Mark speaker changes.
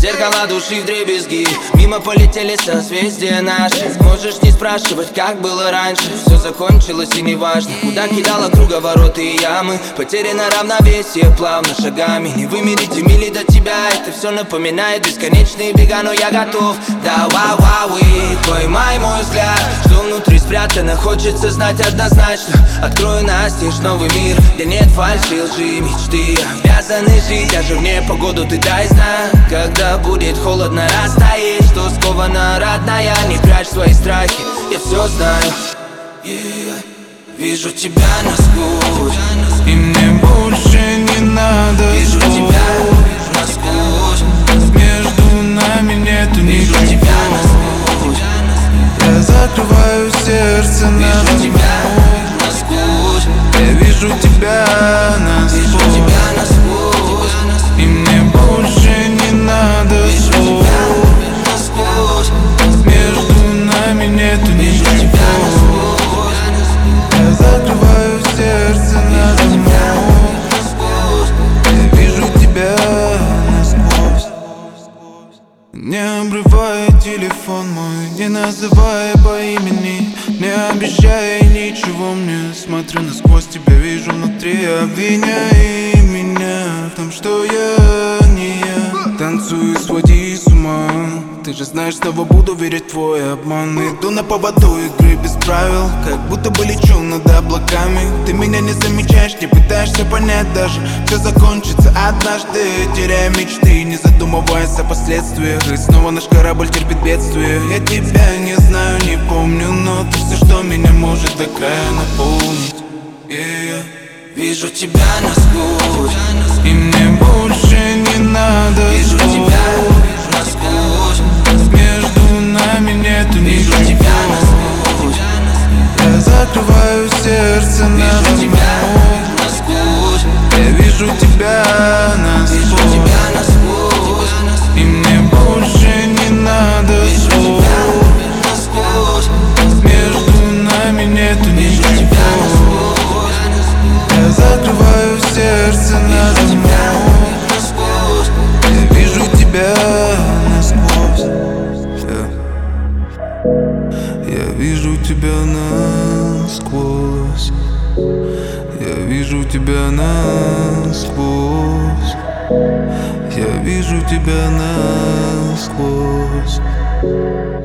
Speaker 1: зеркала души вдребезги. Мимо полетели созвездия наши. Можешь не спрашивать, как было раньше. Все закончилось и неважно, куда кидала круговороты и ямы. Потеряно равновесие плавно шагами. Не вымерить мили до тебя, это все напоминает бесконечные бега, но я готов. Да, вау, поймай мой взгляд, что внутри спрятано, хочется знать однозначно. Открою настежь новый мир, где нет фальши, лжи, мечты обязаны жить, даже в непогоду ты дай знак. Когда будет холодно, растает, что скована родная. Не прячь свои страхи, я все знаю. Вижу тебя насквозь,
Speaker 2: и мне больше не надо.
Speaker 1: Вижу тебя насквозь,
Speaker 2: между нами нету
Speaker 1: вижу
Speaker 2: ничего.
Speaker 1: тебя насквозь,
Speaker 2: Я закрываю сердце на
Speaker 1: вижу тебя насквозь,
Speaker 2: я вижу тебя
Speaker 1: вижу
Speaker 2: насквозь,
Speaker 1: тебя насквозь,
Speaker 2: и мне больше не надо
Speaker 1: вижу
Speaker 2: слов.
Speaker 1: тебя насквозь,
Speaker 2: Между нами нету
Speaker 1: вижу тебя
Speaker 2: ничего.
Speaker 1: насквозь,
Speaker 2: Я закрываю сердце на
Speaker 1: насквозь.
Speaker 2: я вижу тебя насквозь. Не обрывай телефон мой, не называй по имени, не обещай ничего мне. Смотрю насквозь, тебя вижу внутри. Обвиняй меня в том, что я не я. Танцую, своди с ума. Ты же знаешь, снова буду верить в твой обман. Иду на поводу игры без правил, как будто бы лечу над облаками. Ты меня не замечаешь, не пытаешься понять даже. Все закончится однажды, теряя мечты, не задумываясь о последствиях. И снова наш корабль терпит бедствие. Я тебя не знаю, не помню, но ты все, что меня может до края наполнить.
Speaker 1: Вижу тебя насквозь,
Speaker 2: И мне больше не надо
Speaker 1: вижу
Speaker 2: слов.
Speaker 1: тебя насквозь,
Speaker 2: Между нами нету
Speaker 1: вижу тебя
Speaker 2: ничего.
Speaker 1: насквозь,
Speaker 2: Я закрываю сердце на
Speaker 1: вижу тебя насквозь,
Speaker 2: я вижу тебя
Speaker 1: вижу
Speaker 2: насквозь,
Speaker 1: тебя насквозь,
Speaker 2: и мне больше не надо
Speaker 1: вижу
Speaker 2: слов.
Speaker 1: тебя насквозь,
Speaker 2: Между нами нету
Speaker 1: вижу тебя
Speaker 2: ничего.
Speaker 1: насквозь,
Speaker 2: Я закрываю сердце на
Speaker 1: насквозь.
Speaker 2: я вижу тебя насквозь. Я вижу тебя насквозь. Я вижу тебя насквозь. Я вижу тебя насквозь.